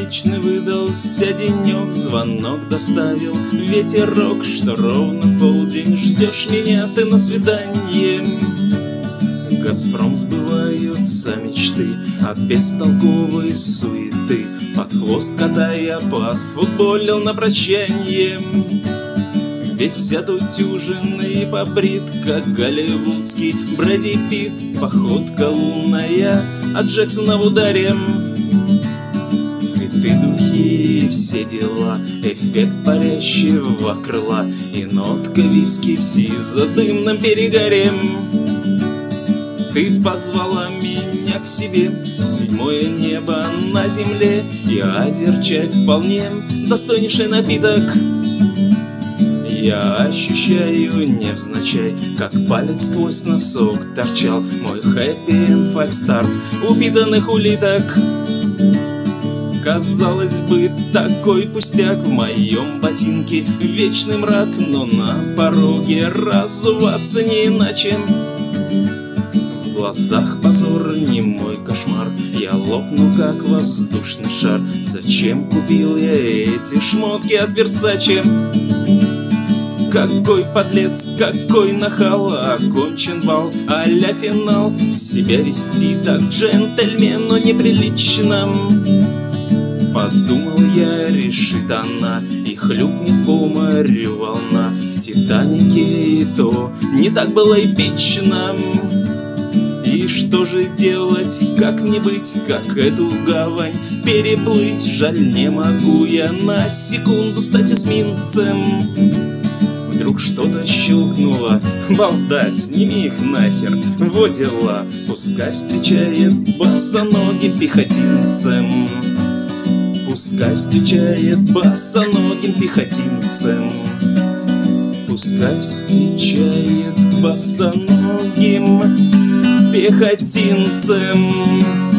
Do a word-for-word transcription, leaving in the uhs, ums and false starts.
Солнечный выдался денек, звонок доставил ветерок, что ровно в полдень ждешь меня ты на свидание. Газпром сбываются мечты от бестолковой суеты, под хвост катая подфутболил на прощанье. Весь отутюженный побрит, как голливудский Брэди Питт, походка лунная от Джексона в ударе. Цветы, духи и все дела, эффект парящего крыла и нотка виски в сизо-дымном перегаре. Ты позвала меня к себе, седьмое небо на земле, и азер-чай вполне достойнейший напиток. Я ощущаю невзначай, как палец сквозь носок торчал мой хэппи-энд фальстарт упитанных улиток. Казалось бы, такой пустяк, в моем ботинке вечный мрак, но на пороге разуваться не иначе. В глазах позор, не мой кошмар, я лопну, как воздушный шар. Зачем купил я эти шмотки от Версаче? Какой подлец, какой нахал, окончен бал а-ля финал. Себя вести так джентльмену неприлично. Подумал я, решит она, и хлюпнет по морю волна. В Титанике и то не так было эпично. И что же делать, как не быть, как эту гавань переплыть? Жаль, не могу я на секунду стать эсминцем. Вдруг что-то щелкнуло, балда, сними их нахер, во дела. Пускай встречает босоногим пехотинцем. Пускай встречает босоногим пехотинцем. Пускай встречает босоногим пехотинцем.